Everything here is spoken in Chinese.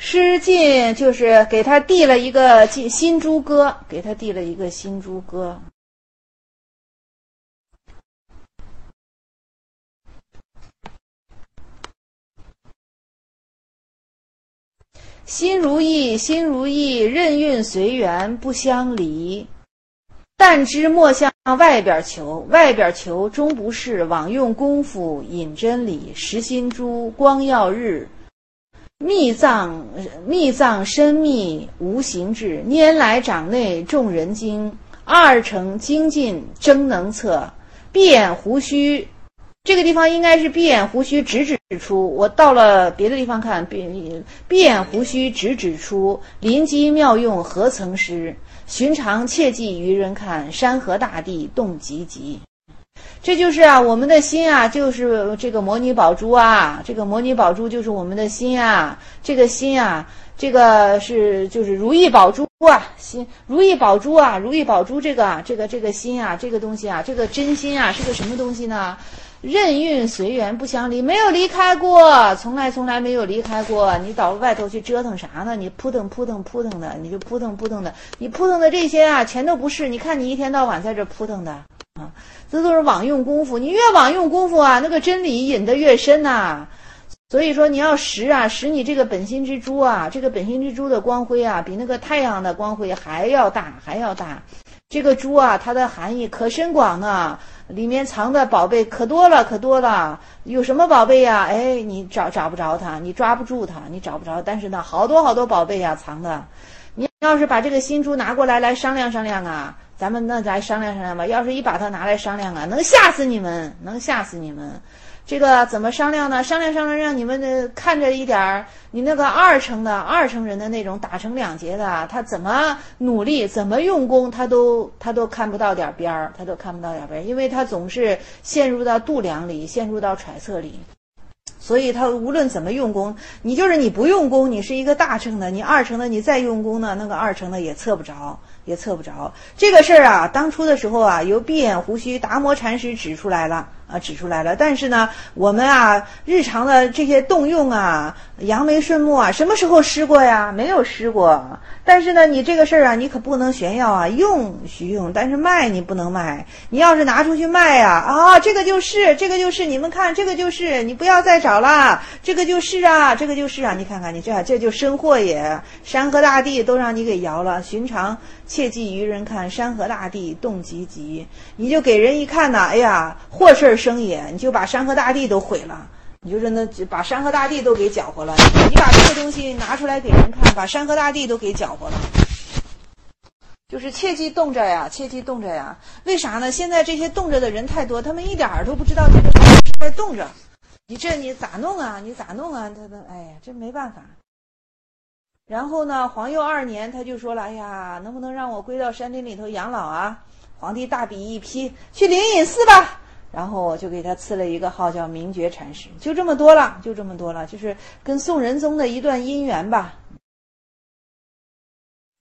诗进就是给他递了一个新珠歌，给他递了一个新珠歌。心如意，心如意，任运随缘不相离。但知莫向外边求，外边求终不是。枉用功夫引真理，识心珠光耀日。密藏深密无形质，拈来掌内众人精。二乘精进争能测，闭眼胡须。这个地方应该是闭眼胡须直指出，我到了别的地方看，闭眼胡须直指出，临机妙用何曾失？寻常切记愚人看，山河大地动急急。这就是啊，我们的心啊，就是这个摩尼宝珠啊，这个摩尼宝珠就是我们的心啊，这个心啊，这个就是如意宝珠啊，心如意宝珠啊，如意宝珠这个心啊，这个东西啊，这个真心啊，是个什么东西呢？任运随缘不相离，没有离开过，从来没有离开过。你到外头去折腾啥呢？你扑腾的，你就扑腾的，你扑腾的这些啊，全都不是。你看你一天到晚在这扑腾的啊，这都是枉用功夫。你越枉用功夫啊，那个真理引得越深呐。所以说你要识你这个本心之珠啊，这个本心之珠的光辉啊，比那个太阳的光辉还要大。这个珠啊，它的含义可深广呢，里面藏的宝贝可多了。有什么宝贝呀？哎，你找不着它，你抓不住它，你找不着。但是呢，好多宝贝呀藏的。你要是把这个新珠拿过来商量啊，咱们那来商量吧。要是一把它拿来商量啊，能吓死你们。这个怎么商量呢？商量让你们看着一点你那个二乘人的那种打成两截的，他怎么努力怎么用功，他都看不到点边儿，因为他总是陷入到度量里，陷入到揣测里。所以他无论怎么用功，你不用功，你是一个大乘的，你二乘的你再用功呢，那个二乘的也测不着。这个事儿啊，当初的时候啊，由闭眼胡须达摩禅师指出来了。但是呢，我们啊，日常的这些动用啊，扬眉顺目啊，什么时候施过呀？没有施过。但是呢，你这个事儿啊，你可不能炫耀啊，用许用，但是卖你不能卖。你要是拿出去卖啊，这个就是，你们看，这个就是，你不要再找了，这个就是啊，你看看你这就生货也，山河大地都让你给摇了。寻常切记愚人看，山河大地动急急。你就给人一看呢，哎呀，祸事生也，你就把山河大地都毁了。你就是把山河大地都给搅和了，你把这个东西拿出来给人看，把山河大地都给搅和了。就是切记动着呀。为啥呢？现在这些动着的人太多，他们一点都不知道这个在动着。你咋弄啊？哎呀，这没办法。然后呢，皇佑2年他就说了，哎呀，能不能让我归到山林里头养老啊？皇帝大笔一批，去灵隐寺吧。然后我就给他赐了一个号叫明觉禅师，就这么多了，就是跟宋仁宗的一段姻缘吧。